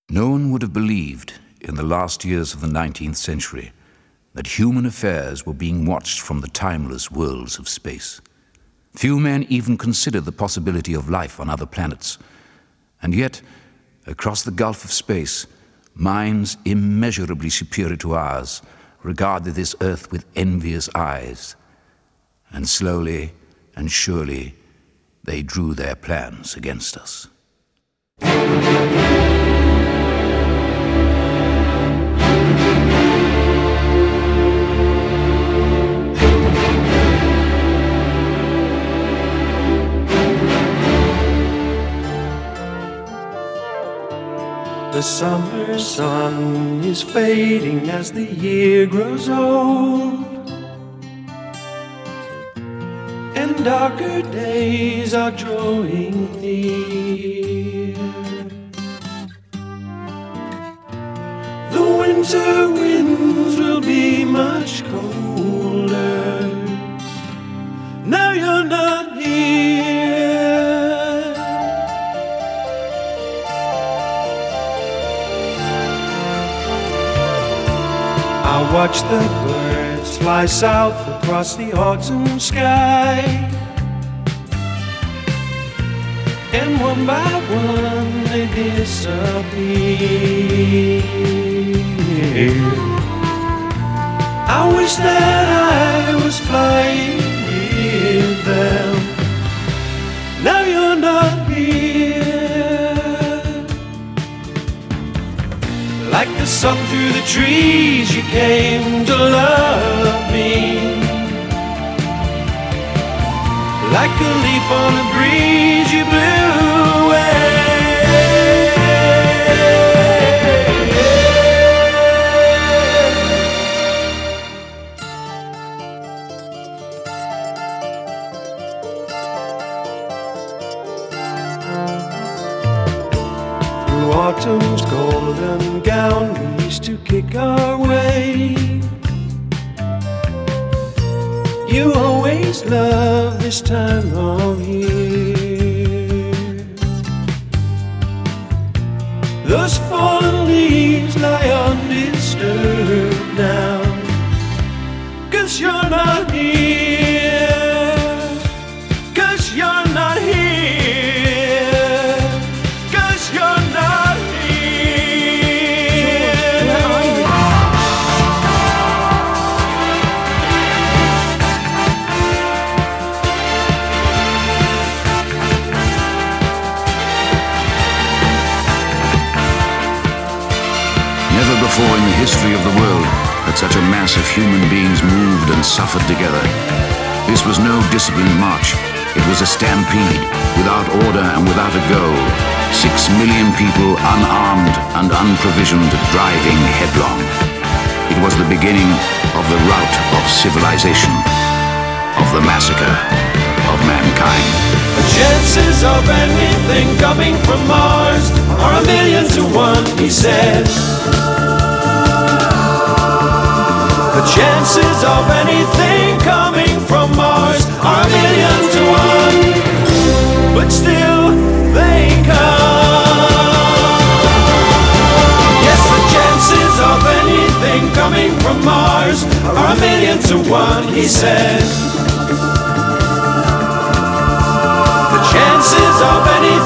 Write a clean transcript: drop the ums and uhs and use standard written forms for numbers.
No one would have believed in the last years of the 19th century that human affairs were being watched from the timeless worlds of space. Few men even considered the possibility of life on other planets. And yet, across the gulf of space, minds immeasurably superior to ours regarded this Earth with envious eyes. And slowly and surely, they drew their plans against us. The summer sun is fading as the year grows old, and darker days are drawing near. The winter winds will be much colder. Now you're not here. I watch the birds fly south across the autumn sky, and one by one they disappear. I wish that I was flying with them. Now you're not here. Like the sun through the trees, you came to love me. Like a leaf on a breeze, you blew away. Through autumn's golden gown, we used to kick our way. You always love this time of year. Those fallen leaves lie undisturbed now, 'cause you're not here. 'Cause you're not here. 'Cause you're not Before in the history of the world had such a mass of human beings moved and suffered together. This was no disciplined march. It was a stampede, without order and without a goal. 6 million people, unarmed and unprovisioned, driving headlong. It was the beginning of the rout of civilization, of the massacre of mankind. The chances of anything coming from Mars are 1,000,000 to 1, he said. The chances of anything coming from Mars are 1,000,000 to 1, but still they come. Yes, the chances of anything coming from Mars are 1,000,000 to 1, he said. The chances of anything